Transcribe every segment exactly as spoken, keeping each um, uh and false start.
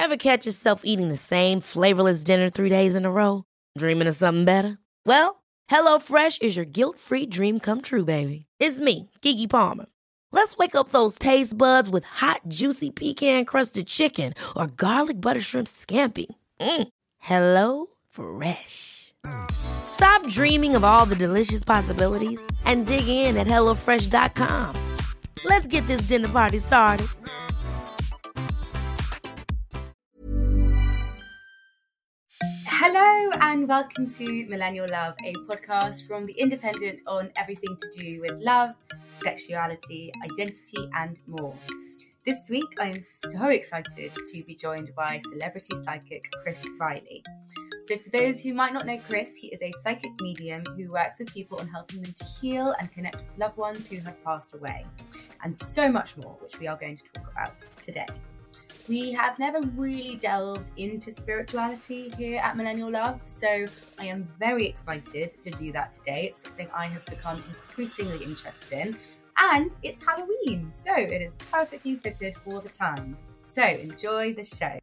Ever catch yourself eating the same flavorless dinner three days in a row? Dreaming of something better? Well, HelloFresh is your guilt-free dream come true, baby. It's me, Keke Palmer. Let's wake up those taste buds with hot, juicy pecan-crusted chicken or garlic butter shrimp scampi. Mm. Hello Fresh. Stop dreaming of all the delicious possibilities and dig in at hello fresh dot com. Let's get this dinner party started. Hello and welcome to Millennial Love, a podcast from The Independent on everything to do with love, sexuality, identity and more. This week I am so excited to be joined by celebrity psychic Chris Riley. So for those who might not know Chris, he is a psychic medium who works with people on helping them to heal and connect with loved ones who have passed away, and so much more, which we are going to talk about today. We have never really delved into spirituality here at Millennial Love, so I am very excited to do that today. It's something I have become increasingly interested in, and it's Halloween, so it is perfectly fitted for the time. So enjoy the show.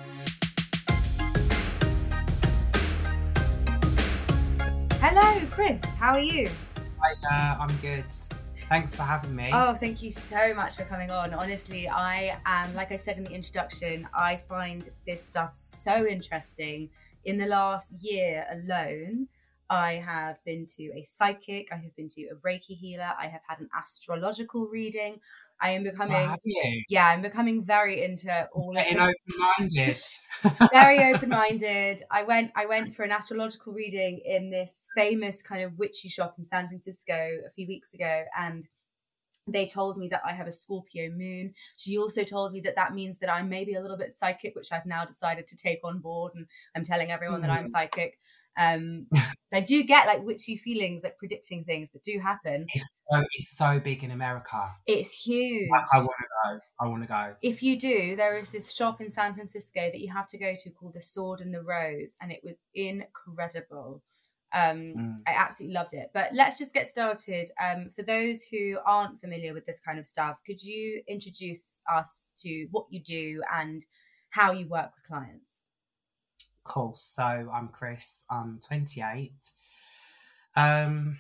Hello, Chris. How are you? Hi, uh, I'm good. Thanks for having me. Oh, thank you so much for coming on. Honestly, I am, like I said in the introduction, I find this stuff so interesting. In the last year alone, I have been to a psychic, I have been to a Reiki healer, I have had an astrological reading. I am becoming, Oh, have you? yeah, I'm becoming very into all of Getting the, open-minded. very open-minded. I went, I went for an astrological reading in this famous kind of witchy shop in San Francisco a few weeks ago, and they told me that I have a Scorpio moon. She also told me that that means that I'm maybe a little bit psychic, which I've now decided to take on board, and I'm telling everyone mm. that I'm psychic. Um, I do get like witchy feelings, like predicting things that do happen. It's so, it's so big in America. It's huge. I, I want to go. I want to go. If you do, there is this shop in San Francisco that you have to go to called The Sword and the Rose, and it was incredible. Um, mm. I absolutely loved it. But let's just get started. Um, for those who aren't familiar with this kind of stuff, could you introduce us to what you do and how you work with clients? Cool. So I'm Chris. I'm twenty-eight. Um,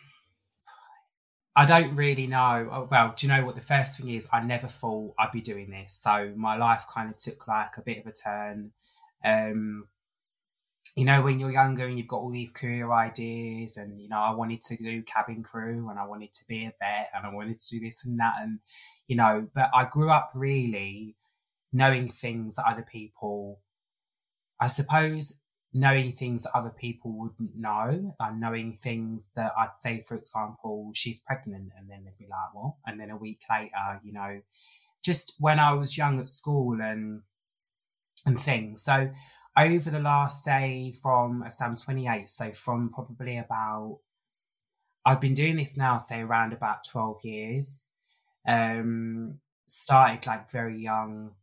I don't really know. Well, do you know what the first thing is? I never thought I'd be doing this. So my life kind of took like a bit of a turn. Um, you know, when you're younger and you've got all these career ideas, and, you know, I wanted to do cabin crew and I wanted to be a vet and I wanted to do this and that. And, you know, but I grew up really knowing things that other people, I suppose, knowing things that other people wouldn't know, and knowing things that I'd say, for example, she's pregnant, and then they'd be like, what? And then a week later, you know, just when I was young at school and and things. So over the last, say, from, so I'm twenty-eight, so from probably about, I've been doing this now, say, around about twelve years. Um, started like very young.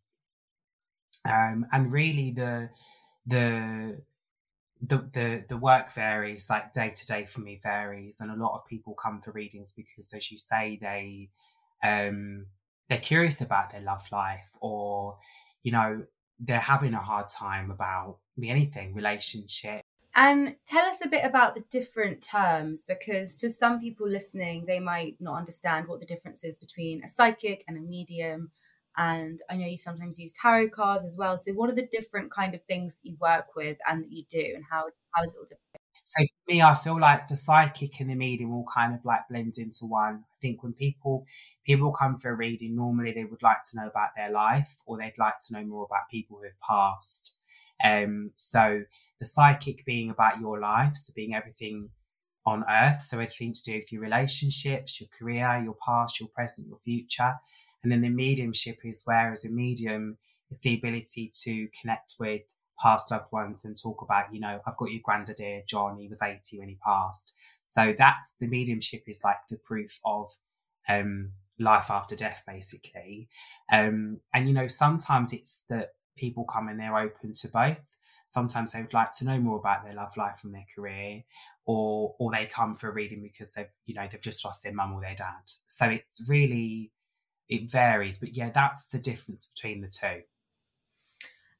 Um, and really the, the, the, the, the work varies, like day to day for me varies. And a lot of people come for readings because, as you say, they, um, they're curious about their love life, or, you know, they're having a hard time about anything, relationship. And tell us a bit about the different terms, because to some people listening, they might not understand what the difference is between a psychic and a medium. And I know you sometimes use tarot cards as well. So what are the different kind of things that you work with and that you do, and how, how is it all different? So for me, I feel like the psychic and the medium all kind of like blend into one. I think when people people come for a reading, normally they would like to know about their life, or they'd like to know more about people who have passed. Um, so the psychic being about your life, so being everything on earth, so everything to do with your relationships, your career, your past, your present, your future. And then the mediumship is where, as a medium, it's the ability to connect with past loved ones and talk about, you know, I've got your granddad here, John, he was eighty when he passed. So that's, the mediumship is like the proof of um, life after death, basically. Um, and, you know, sometimes it's that people come and they're open to both. Sometimes they would like to know more about their love life and their career, or or they come for a reading because they've, you know, they've just lost their mum or their dad. So it's really, it varies. But yeah, that's the difference between the two.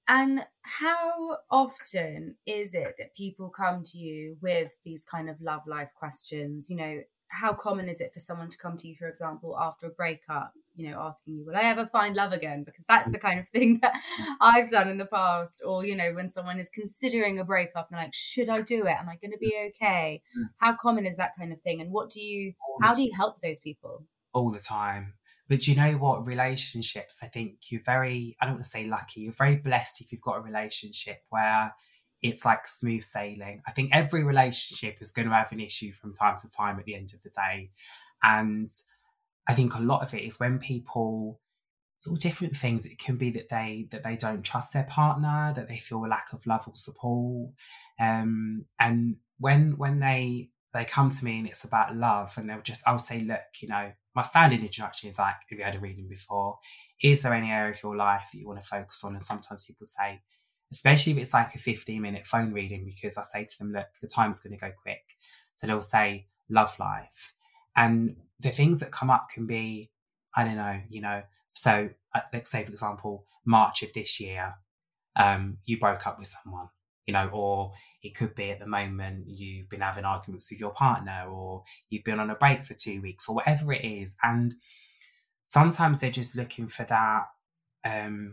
And how often is it that people come to you with these kind of love life questions? You know, how common is it for someone to come to you, for example, after a breakup, you know, asking you, will I ever find love again? Because that's the kind of thing that I've done in the past. Or, you know, when someone is considering a breakup and they're like, should I do it? Am I going to be okay? How common is that kind of thing? And what do you, how do you help those people? All the time. But you know what? Relationships, I think you're very, I don't want to say lucky, you're very blessed if you've got a relationship where it's like smooth sailing. I think every relationship is going to have an issue from time to time at the end of the day. And I think a lot of it is when people, it's all different things. It can be that they that they don't trust their partner, that they feel a lack of love or support. Um, and when when they they come to me and it's about love, and they'll just, I'll say, look, you know, my standard introduction is like, have you had a reading before? Is there any area of your life that you want to focus on? And sometimes people say, especially if it's like a fifteen minute phone reading, because I say to them, look, the time's going to go quick. So they'll say love life. And the things that come up can be, I don't know, you know, so uh, let's say, for example, March of this year, um, you broke up with someone, you know, or it could be at the moment you've been having arguments with your partner, or you've been on a break for two weeks or whatever it is. And sometimes they're just looking for that um,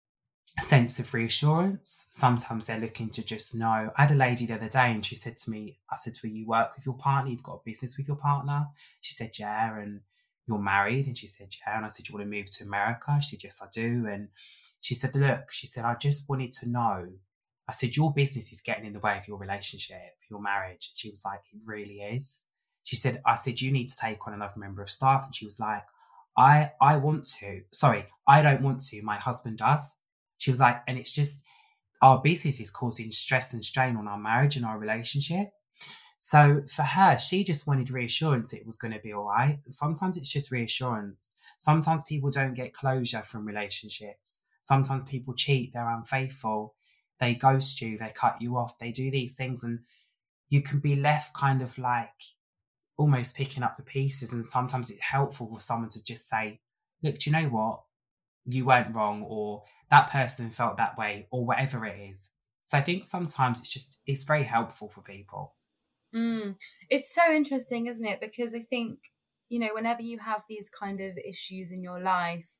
sense of reassurance. Sometimes they're looking to just know. I had a lady the other day and she said to me, I said to her, you work with your partner, you've got a business with your partner? She said, yeah. And you're married? And she said, yeah. And I said, you want to move to America? She said, yes, I do. And she said, look, she said, I just wanted to know. I said, your business is getting in the way of your relationship, your marriage. She was like, it really is. She said, I said, you need to take on another member of staff. And she was like, I, I want to. Sorry, I don't want to. My husband does. She was like, and it's just, our business is causing stress and strain on our marriage and our relationship. So for her, she just wanted reassurance it was going to be all right. Sometimes it's just reassurance. Sometimes people don't get closure from relationships. Sometimes people cheat, they're unfaithful, they ghost you, they cut you off, they do these things, and you can be left kind of like almost picking up the pieces. And sometimes it's helpful for someone to just say, look, do you know what? You weren't wrong, or that person felt that way, or whatever it is. So I think sometimes it's just, it's very helpful for people. Mm. It's so interesting, isn't it? Because I think, you know, whenever you have these kind of issues in your life,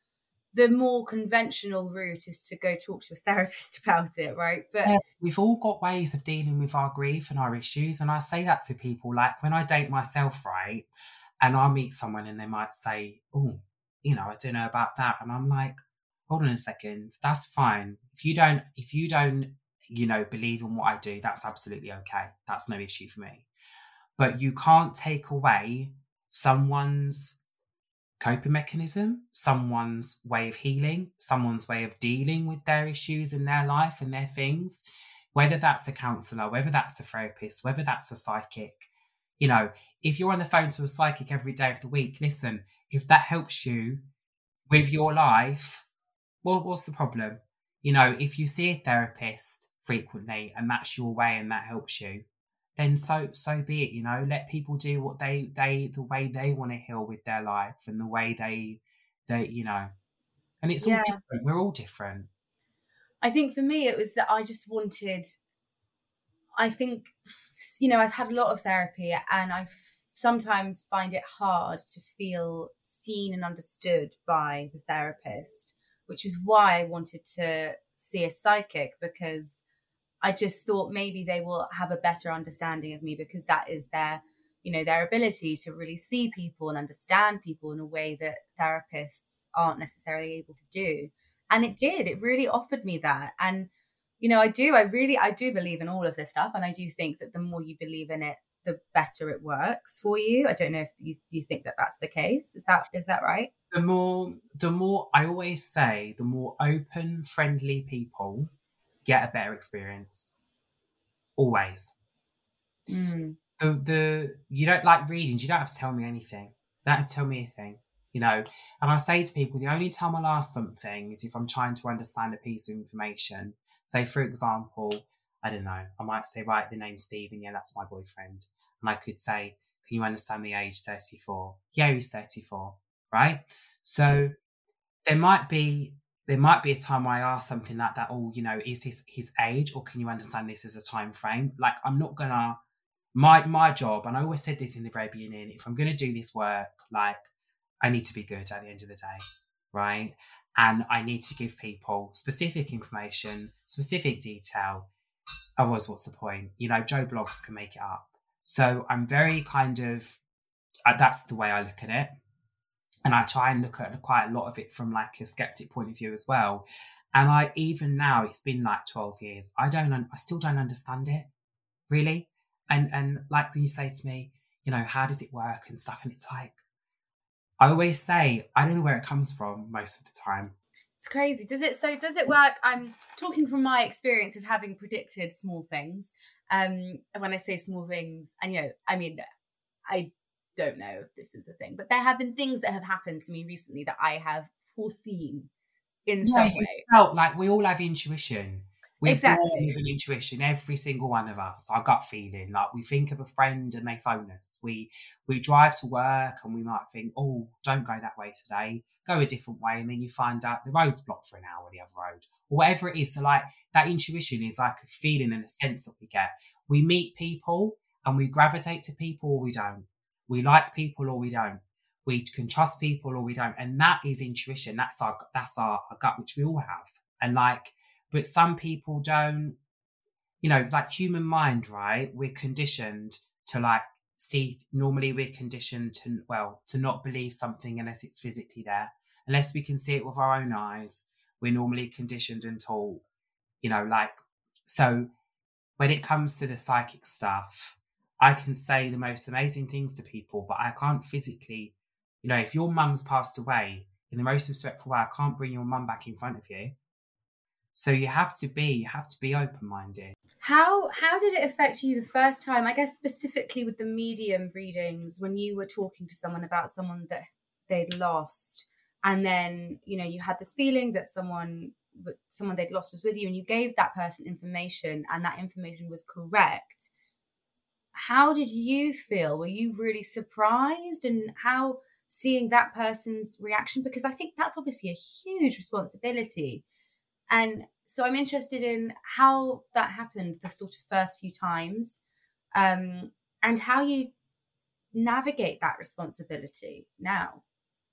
the more conventional route is to go talk to a therapist about it, right? But yeah, we've all got ways of dealing with our grief and our issues. And I say that to people, like when I date myself, right, and I meet someone and they might say, oh, you know, I don't know about that. And I'm like, hold on a second, that's fine. If you don't, if you don't, you know, believe in what I do, that's absolutely okay. That's no issue for me. But you can't take away someone's coping mechanism, someone's way of healing, someone's way of dealing with their issues in their life and their things, whether that's a counsellor, whether that's a therapist, whether that's a psychic. You know, if you're on the phone to a psychic every day of the week, listen, if that helps you with your life, well, what's the problem? You know, if you see a therapist frequently and that's your way and that helps you, then so so be it. You know, let people do what they they the way they want to heal with their life and the way they they you know, and it's yeah. all different. We're all different. I think for me it was that I just wanted, I think, you know, I've had a lot of therapy and I sometimes find it hard to feel seen and understood by the therapist, which is why I wanted to see a psychic, because I just thought maybe they will have a better understanding of me, because that is their, you know, their ability to really see people and understand people in a way that therapists aren't necessarily able to do. And it did, it really offered me that. And, you know, I do, I really, I do believe in all of this stuff. And I do think that the more you believe in it, the better it works for you. I don't know if you, you think that that's the case. Is that, is that right? The more, the more, I always say, the more open, friendly people get a better experience. Always. Mm. The the you don't like readings, you don't have to tell me anything. You don't have to tell me anything, you know. And I say to people, the only time I'll ask something is if I'm trying to understand a piece of information. So, for example, I don't know, I might say, right, the name's Stephen, yeah, that's my boyfriend. And I could say, can you understand the age thirty-four? Yeah, he's thirty-four, right? So there might be there might be a time where I ask something like that, oh, you know, is this his age, or can you understand this as a time frame? Like, I'm not gonna, my my job, and I always said this in the very beginning, if I'm gonna do this work, like, I need to be good at the end of the day, right? And I need to give people specific information, specific detail. Otherwise, what's the point? You know, Joe Blogs can make it up. So I'm very kind of, uh, that's the way I look at it. And I try and look at quite a lot of it from like a skeptic point of view as well. And I, even now, it's been like twelve years. I don't, I still don't understand it, really. And, and like when you say to me, you know, how does it work and stuff? And it's like, I always say, I don't know where it comes from most of the time. It's crazy. Does it, so does it work? I'm talking from my experience of having predicted small things. Um, when I say small things, and, you know, I mean, I don't know if this is a thing, but there have been things that have happened to me recently that I have foreseen in yeah, some way. Felt like we all have intuition. We're exactly. born with an intuition, every single one of us. Our gut feeling, like we think of a friend and they phone us. We we drive to work and we might think, oh, don't go that way today. Go a different way, and then you find out the road's blocked for an hour, the other road, or whatever it is. So like that intuition is like a feeling and a sense that we get. We meet people and we gravitate to people, or we don't. We like people or we don't. We can trust people or we don't. And that is intuition. That's our that's our, our gut, which we all have. And like, but some people don't, you know, like human mind, right? We're conditioned to like see, normally we're conditioned to, well, to not believe something unless it's physically there. Unless we can see it with our own eyes, we're normally conditioned and told, you know, like, so when it comes to the psychic stuff, I can say the most amazing things to people, but I can't physically, you know, if your mum's passed away, in the most respectful way, I can't bring your mum back in front of you. So you have to be, you have to be open-minded. How how did it affect you the first time? I guess specifically with the medium readings, when you were talking to someone about someone that they'd lost, and then, you know, you had this feeling that someone someone they'd lost was with you, and you gave that person information, and that information was correct. How did you feel? Were you really surprised? And how, seeing that person's reaction? Because I think that's obviously a huge responsibility. And so I'm interested in how that happened the sort of first few times, um, and how you navigate that responsibility now.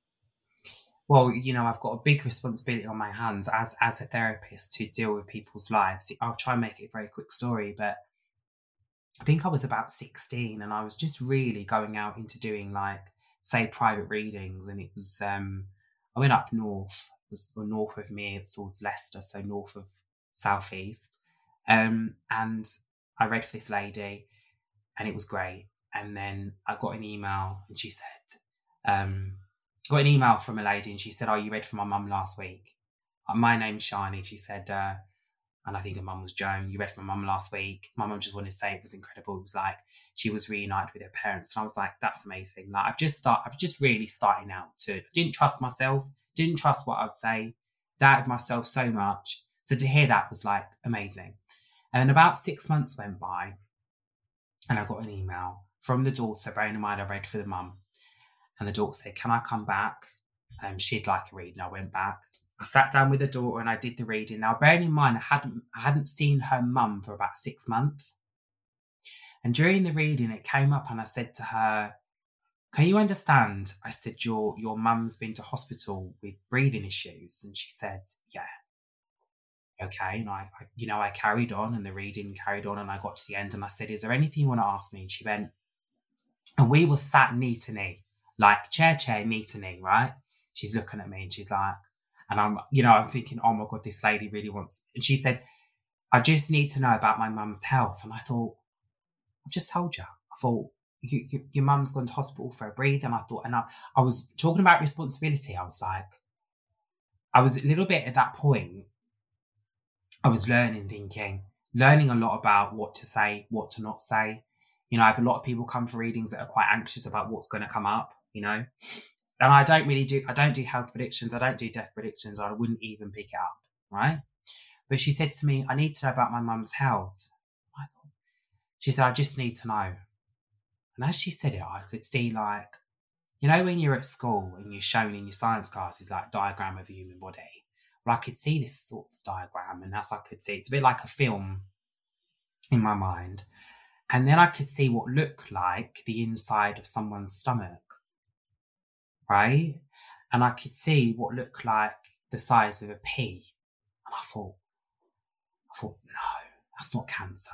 Well, you know, I've got a big responsibility on my hands as, as a therapist to deal with people's lives. I'll try and make it a very quick story, but I think I was about sixteen and I was just really going out into doing like, say, private readings. And it was, um, I went up north, it was well, north of me, it's towards Leicester, so north of southeast. Um, and I read for this lady and it was great. And then I got an email and she said, um, got an email from a lady and she said, oh, you read for my mum last week. Uh, my name's Shani. She said, uh, and I think her mum was Joan. You read for my mum last week. My mum just wanted to say it was incredible. It was like she was reunited with her parents. And I was like, that's amazing. Like I've just start, I've just really starting out to, I didn't trust myself, didn't trust what I'd say, doubted myself so much. So to hear that was like amazing. And then about six months went by and I got an email from the daughter, bearing in mind I read for the mum. And the daughter said, can I come back? Um, she'd like a reading. I went back. I sat down with the daughter and I did the reading. Now, bearing in mind, I hadn't, I hadn't seen her mum for about six months. And during the reading, it came up and I said to her, can you understand? I said, your, your mum's been to hospital with breathing issues. And she said, yeah. Okay. And I, I, you know, I carried on and the reading carried on and I got to the end and I said, is there anything you want to ask me? And she went, and we were sat knee to knee, like chair, chair, knee to knee, right? She's looking at me and she's like, and I'm, you know, I was thinking, oh my God, this lady really wants, and she said, I just need to know about my mum's health. And I thought, I've just told you. I thought, you, you, your mum's gone to hospital for a breathe. And I thought, and I, I was talking about responsibility. I was like, I was a little bit at that point, I was learning, thinking, learning a lot about what to say, what to not say. You know, I have a lot of people come for readings that are quite anxious about what's going to come up, you know. And I don't really do, I don't do health predictions. I don't do death predictions. I wouldn't even pick it up, right? But she said to me, I need to know about my mum's health. I thought, she said, I just need to know. And as she said it, I could see like, you know, when you're at school and you're shown in your science classes, like diagram of the human body. Well, I could see this sort of diagram, and as I could see, it's a bit like a film in my mind. And then I could see what looked like the inside of someone's stomach, right? And I could see what looked like the size of a pea. And I thought, I thought, no, that's not cancer.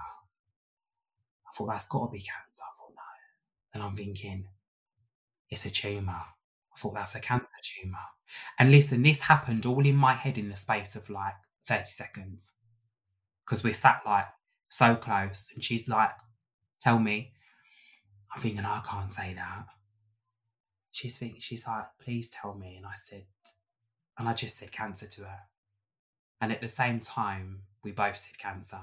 I thought, that's got to be cancer. I thought, no. And I'm thinking, it's a tumour. I thought, that's a cancer tumour. And listen, this happened all in my head in the space of like thirty seconds. Because we're sat like so close. And she's like, tell me. I'm thinking, I can't say that. She's thinking, she's like, please tell me. And I said, and I just said cancer to her. And at the same time, we both said cancer.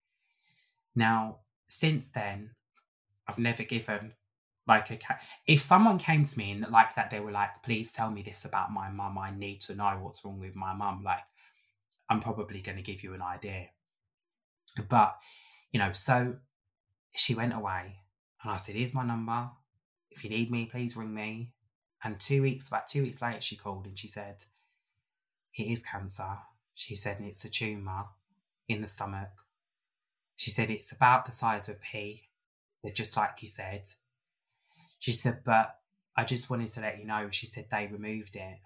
Now, since then, I've never given like a ca- if someone came to me and like that, they were like, please tell me this about my mum. I need to know what's wrong with my mum. Like, I'm probably going to give you an idea. But, you know, so she went away and I said, here's my number. If you need me, please ring me. And two weeks, about two weeks later, she called and she said, it is cancer. She said, and it's a tumour in the stomach. She said, it's about the size of a pea. Just like you said. She said, but I just wanted to let you know. She said, they removed it.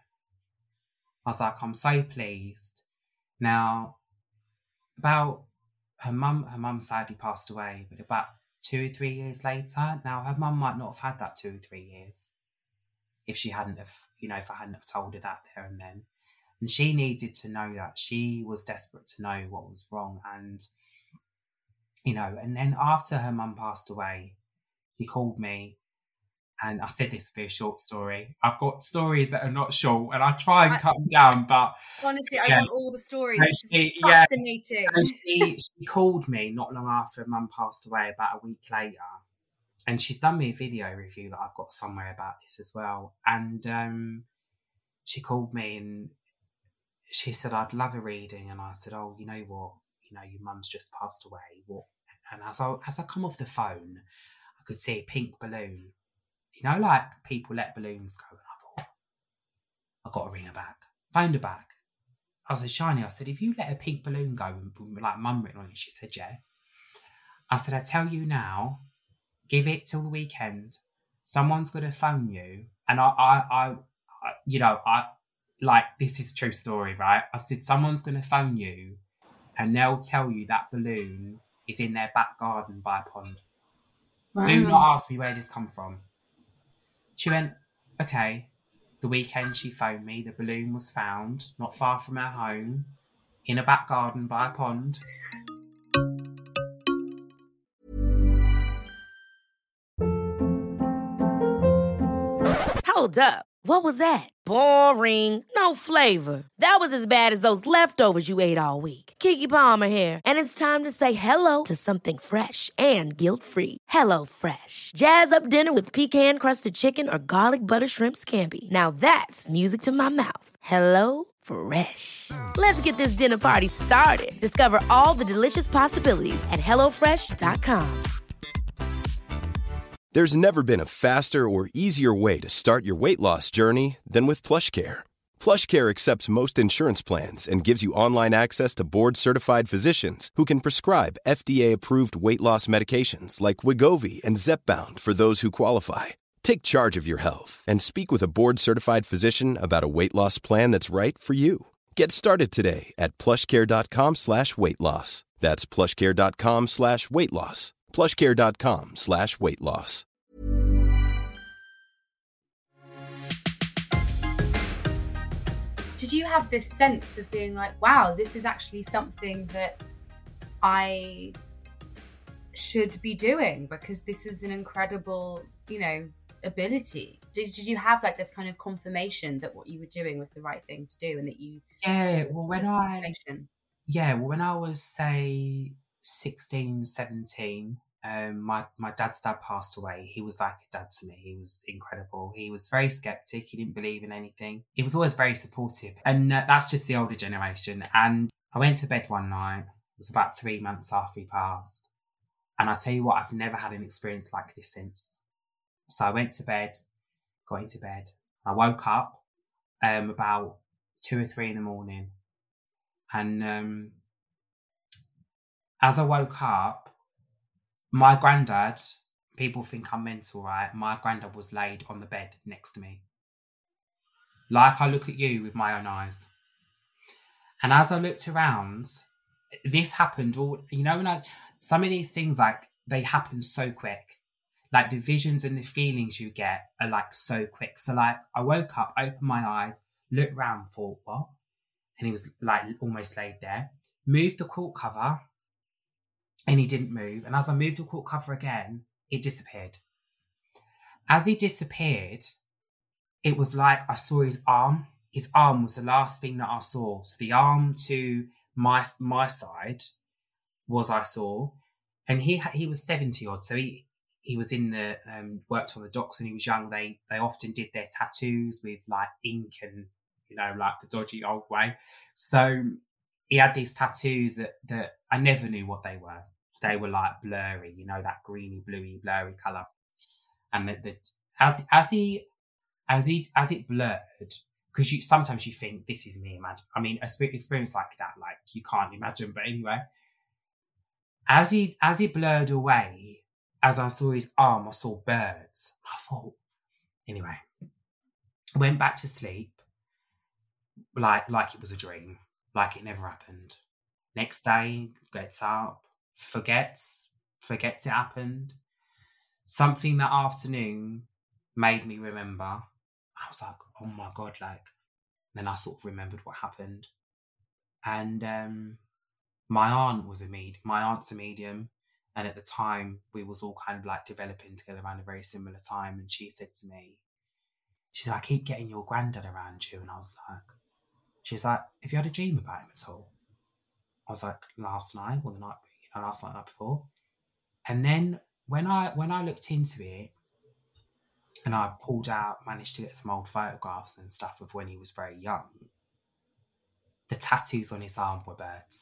I was like, I'm so pleased. Now, about her mum, her mum sadly passed away, but about two or three years later, now her mum might not have had that two or three years if she hadn't have, you know, if I hadn't have told her that there and then. And she needed to know that. She was desperate to know what was wrong. And, you know, and then after her mum passed away, she called me. And I said this for a short story. I've got stories that are not short, and I try and I, cut them down. But honestly, yeah. I want all the stories. This she, is fascinating. Yeah. So she, she called me not long after Mum passed away, about a week later, and she's done me a video review that I've got somewhere about this as well. And um, she called me and she said, "I'd love a reading." And I said, "Oh, you know what? You know, your mum's just passed away. What?" And as I as I come off the phone, I could see a pink balloon. You know, like people let balloons go. And I thought, I've got to ring her back. Phoned her back. I said, Shiny, I said, if you let a pink balloon go and like mum written on it, she said, yeah. I said, I tell you now, give it till the weekend. Someone's going to phone you. And I, I, I, I, you know, I, like, this is a true story, right? I said, someone's going to phone you and they'll tell you that balloon is in their back garden by a pond. Wow. Do not ask me where this come from. She went, okay. The weekend she phoned me, the balloon was found not far from her home in a back garden by a pond. Hold up. What was that? Boring. No flavor. That was as bad as those leftovers you ate all week. Keke Palmer here. And it's time to say hello to something fresh and guilt-free. Hello Fresh. Jazz up dinner with pecan-crusted chicken or garlic butter shrimp scampi. Now that's music to my mouth. Hello Fresh. Let's get this dinner party started. Discover all the delicious possibilities at hello fresh dot com. There's never been a faster or easier way to start your weight loss journey than with PlushCare. PlushCare accepts most insurance plans and gives you online access to board-certified physicians who can prescribe F D A-approved weight loss medications like Wegovy and Zepbound for those who qualify. Take charge of your health and speak with a board-certified physician about a weight loss plan that's right for you. Get started today at plushcare.com slash weight loss. That's plushcare.com slash weight loss. plushcare.com slash weight loss. Did you have this sense of being like, wow, this is actually something that I should be doing because this is an incredible, you know, ability? Did, did you have like this kind of confirmation that what you were doing was the right thing to do and that you... Yeah, well, when I... Yeah, well, when I was, say... sixteen, seventeen, um, my, my dad's dad passed away. He was like a dad to me. He was incredible. He was very skeptic. He didn't believe in anything. He was always very supportive. And uh, that's just the older generation. And I went to bed one night. It was about three months after he passed. And I tell you what, I've never had an experience like this since. So I went to bed, got into bed. I woke up um, about two or three in the morning. And um, as I woke up, my granddad, people think I'm mental, right? My granddad was laid on the bed next to me. Like I look at you with my own eyes. And as I looked around, this happened all, you know, when I, some of these things, like, they happen so quick. Like, the visions and the feelings you get are, like, so quick. So, like, I woke up, opened my eyes, looked around, thought, what? And he was, like, almost laid there. Moved the quilt cover, and he didn't move. And as I moved the quilt cover again, it disappeared. As he disappeared, it was like I saw his arm. His arm was the last thing that I saw. So the arm to my my side was I saw. And he he was seventy odd. So he he was in the, um, worked on the docks when he was young. They they often did their tattoos with like ink and, you know, like the dodgy old way. So he had these tattoos that, that I never knew what they were. They were like blurry, you know, that greeny, bluey, blurry colour. And the, the, as as he as he as it blurred, because you sometimes you think this is me. Imagine, I mean, a experience like that, like you can't imagine. But anyway, as he as it blurred away, as I saw his arm, I saw birds. I thought, anyway, went back to sleep, like like it was a dream, like it never happened. Next day, gets up, forgets, forgets it happened. Something that afternoon made me remember. I was like, oh my God, like, then I sort of remembered what happened. And um, my aunt was a medium, my aunt's a medium. And at the time, we was all kind of like developing together around a very similar time. And she said to me, she said, I keep getting your granddad around you. And I was like, she's like, have you had a dream about him at all? I was like, last night or the night, you know, last night, night before. And then when I when I looked into it, and I pulled out, managed to get some old photographs and stuff of when he was very young, the tattoos on his arm were birds.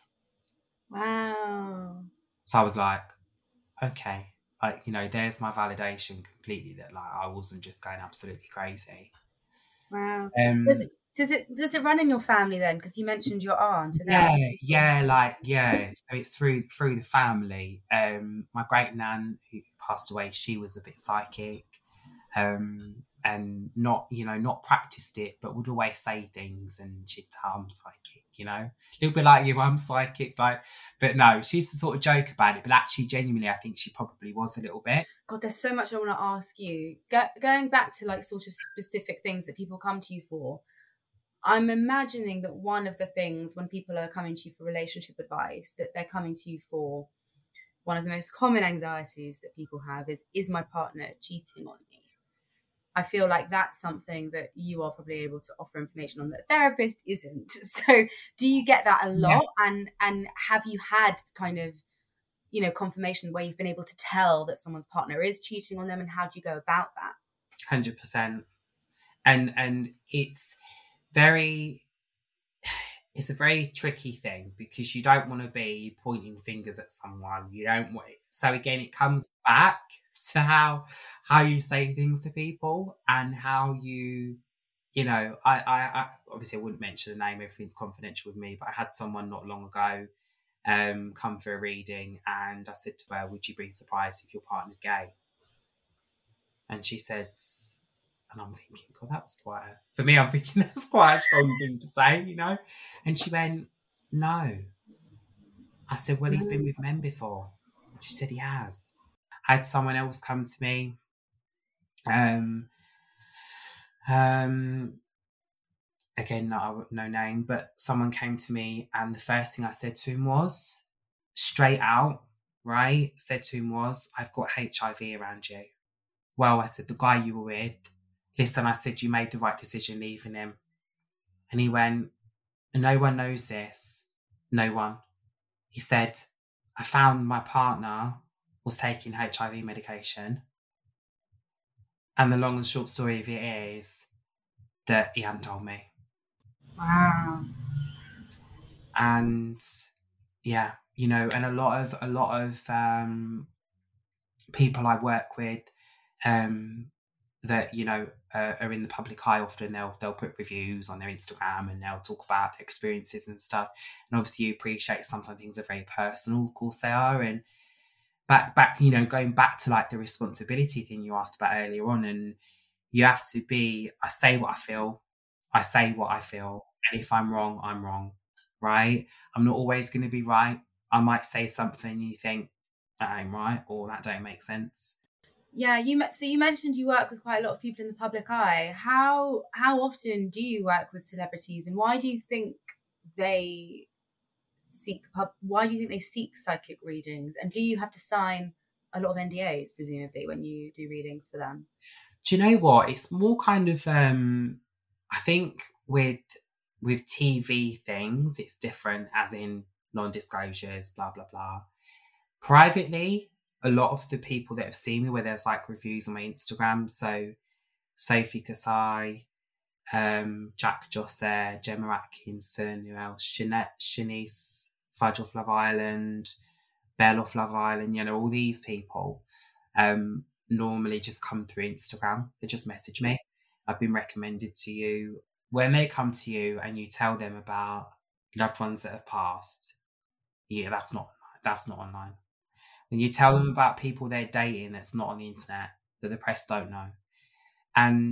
Wow. So I was like, okay, like, you know, there's my validation completely that like I wasn't just going absolutely crazy. Wow. Um, does it does it does it run in your family then? Because you mentioned your aunt. And yeah, yeah, like yeah. So it's through through the family. Um, my great nan who passed away, she was a bit psychic. Um, and not, you know, not practiced it, but would always say things, and she'd tell I'm psychic, you know, a little bit like you, I'm psychic, like, but no, she used to sort of joke about it, but actually, genuinely, I think she probably was a little bit. God, there's so much I want to ask you. Go- going back to like sort of specific things that people come to you for, I'm imagining that one of the things when people are coming to you for relationship advice, that they're coming to you for, one of the most common anxieties that people have is, is my partner cheating on me? I feel like that's something that you are probably able to offer information on that a therapist isn't. So do you get that a lot? Yeah. And and have you had kind of, you know, confirmation where you've been able to tell that someone's partner is cheating on them, and how do you go about that? one hundred percent. And and it's very, it's a very tricky thing because you don't want to be pointing fingers at someone. You don't want, so again, it comes back to how how you say things to people and how you, you know, I, I, I obviously I wouldn't mention the name, everything's confidential with me, but I had someone not long ago um, come for a reading, and I said to her, would you be surprised if your partner's gay? And she said, and I'm thinking, God, that was quite a, for me, I'm thinking that's quite a strong thing to say, you know? And she went, no. I said, well, he's been with men before. She said he has. I had someone else come to me, um, um, again, no, no name, but someone came to me, and the first thing I said to him was, straight out, right, said to him was, I've got H I V around you. Well, I said, the guy you were with, listen, I said, you made the right decision leaving him. And he went, no one knows this. No one. He said, I found my partner was taking H I V medication. And the long and short story of it is that he hadn't told me. Wow. And yeah, you know, and a lot of, a lot of um, people I work with, um, that, you know, uh, are in the public eye, often they'll they'll put reviews on their Instagram and they'll talk about their experiences and stuff. And obviously you appreciate sometimes things are very personal, of course they are. And back back, you know, going back to like the responsibility thing you asked about earlier on, and you have to be, I say what I feel, I say what I feel, and if I'm wrong, I'm wrong, right? I'm not always going to be right. I might say something and you think that ain't right, or that don't make sense. Yeah, you so you mentioned you work with quite a lot of people in the public eye. How how often do you work with celebrities, and why do you think they seek pub? Why do you think they seek psychic readings? And do you have to sign a lot of N D As presumably when you do readings for them? Do you know what? It's more kind of um I think with with T V things, it's different, as in non-disclosures, blah blah blah. Privately, a lot of the people that have seen me, where there's like reviews on my Instagram, so Sophie Kasai, um, Jack Josser, Gemma Atkinson, who else? Shanette, Shanice, Fudge off Love Island, Belle off Love Island, you know, all these people um, normally just come through Instagram. They just message me. I've been recommended to you. When they come to you and you tell them about loved ones that have passed, yeah, that's not that's not online. When you tell them about people they're dating that's not on the internet, that the press don't know. And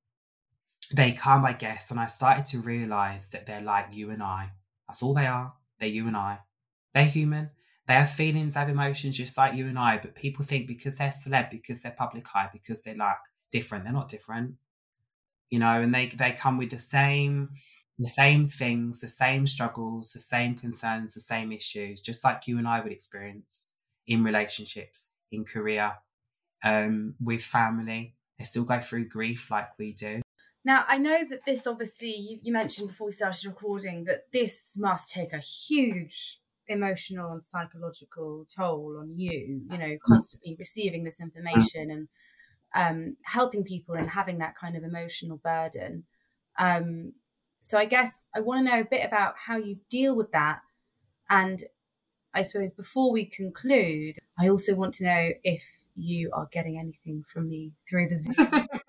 they come, I guess, and I started to realise that they're like you and I. That's all they are. They're you and I. They're human. They have feelings, have emotions just like you and I, but people think because they're celeb, because they're public eye, because they're like different, they're not different. You know, and they, they come with the same the same things, the same struggles, the same concerns, the same issues, just like you and I would experience in relationships, in career, um, with family. They still go through grief like we do. Now, I know that this, obviously, you, you mentioned before we started recording that this must take a huge emotional and psychological toll on you, you know, constantly receiving this information and um, helping people and having that kind of emotional burden. Um, so I guess I want to know a bit about how you deal with that. And I suppose before we conclude, I also want to know if you are getting anything from me through the Zoom.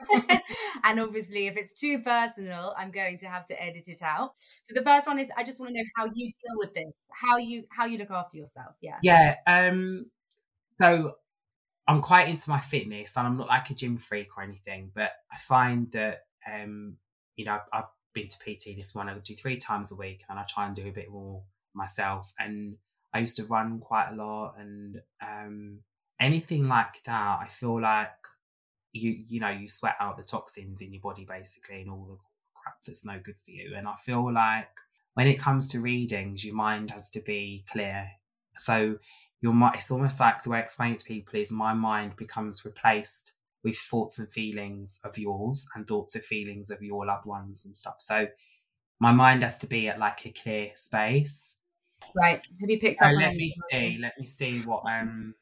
And obviously, if it's too personal, I'm going to have to edit it out. So the first one is, I just want to know how you deal with this, how you how you look after yourself. Yeah. Yeah. Um. So I'm quite into my fitness, and I'm not like a gym freak or anything, but I find that um, you know, I've, I've been to P T this one. I do three times a week, and I try and do a bit more myself. And I used to run quite a lot, and um, anything like that, I feel like you you know you sweat out the toxins in your body basically, and all the crap that's no good for you. And I feel like when it comes to readings, your mind has to be clear. So your mind, it's almost like the way I explain it to people is my mind becomes replaced with thoughts and feelings of yours and thoughts and feelings of your loved ones and stuff. So my mind has to be at like a clear space. Right. Have you picked So up? let me see. Let me see what um.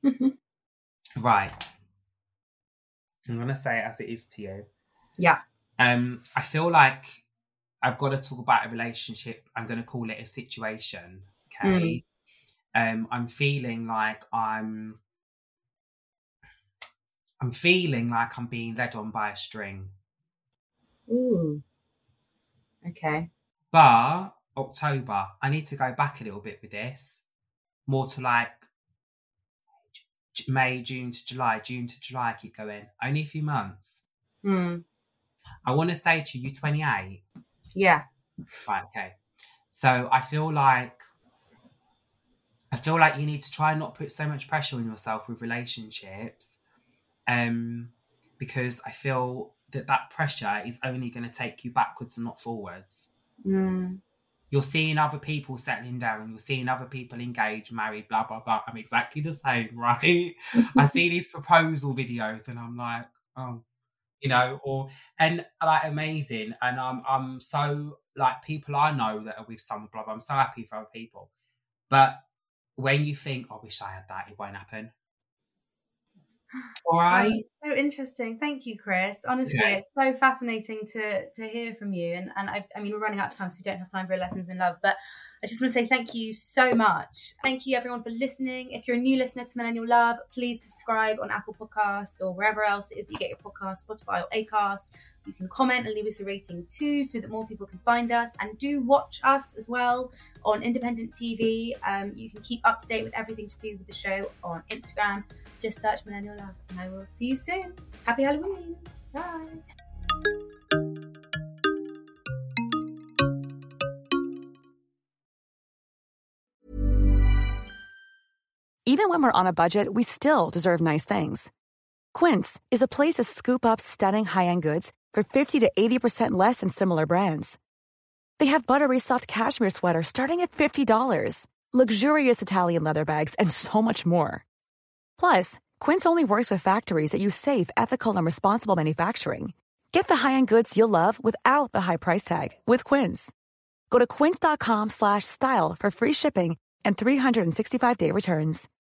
Right. I'm gonna say it as it is to you. Yeah. Um, I feel like I've got to talk about a relationship. I'm gonna call it a situation. Okay. Mm. Um, I'm feeling like I'm. I'm feeling like I'm being led on by a string. Ooh. Okay. But October, I need to go back a little bit with this. More to like May, June to July, June to July, I keep going. Only a few months. Mm. I want to say to you, you're twenty-eight. Yeah. Right, okay. So I feel like I feel like you need to try and not put so much pressure on yourself with relationships, um, because I feel that that pressure is only going to take you backwards and not forwards. Mm. You're seeing other people settling down. You're seeing other people engaged, married, blah, blah, blah. I'm exactly the same, right? I see these proposal videos and I'm like, oh, you know, or, and like amazing. And I'm, I'm so, like, people I know that are with someone, blah, blah, I'm so happy for other people. But when you think, oh, I wish I had that, it won't happen. All right? So interesting. Thank you, Chris. Honestly, Okay. it's so fascinating to to hear from you. And and I, I mean, we're running out of time, so we don't have time for lessons in love. But I just want to say thank you so much. Thank you, everyone, for listening. If you're a new listener to Millennial Love, please subscribe on Apple Podcasts or wherever else it is that you get your podcast, Spotify or Acast. You can comment and leave us a rating too, so that more people can find us. And do watch us as well on independent T V. Um, you can keep up to date with everything to do with the show on Instagram. Just search Millennial Love, and I will see you soon. Happy Halloween. Bye. Even when we're on a budget, we still deserve nice things. Quince is a place to scoop up stunning high-end goods for fifty to eighty percent less than similar brands. They have buttery soft cashmere sweaters starting at fifty dollars, luxurious Italian leather bags, and so much more. Plus, Quince only works with factories that use safe, ethical, and responsible manufacturing. Get the high-end goods you'll love without the high price tag with Quince. Go to quince.com slash style for free shipping and three sixty-five day returns.